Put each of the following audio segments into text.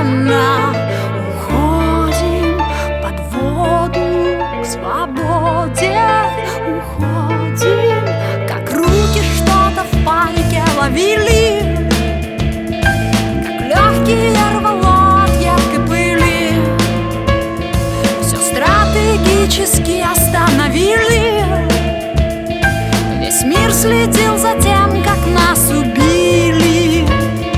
мгновенно уходим под воду к свободе. Уходим, как руки что-то в панике ловили, как легкие рвало от едкой пыли. Все стратегически остановили. Весь мир следил за тем, как нас убили.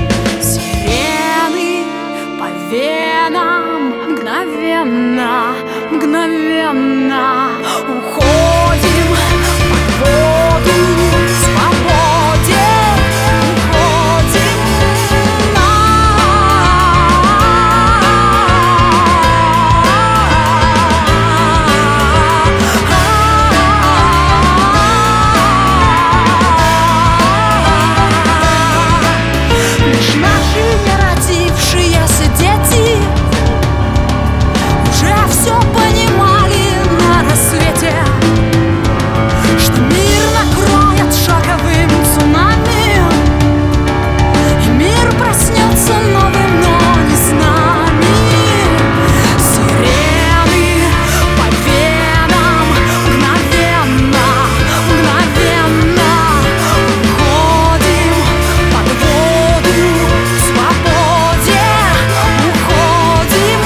Сирены по венам мгновенно, мгновенно уходим под воду к свободе. Уходим лишь наши неродившиеся дети уже все понимали на рассвете, что мир накроет шоковым цунами, и мир проснется новым, но не с нами. Сирены по венам мгновенно, мгновенно уходим под воду к свободе. Уходим.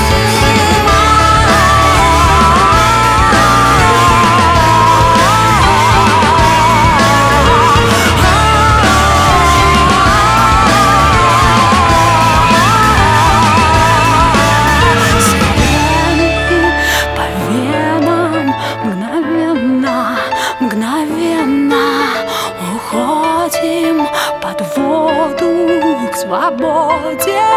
По венам мгновенно, мгновенно уходим под воду к свободе.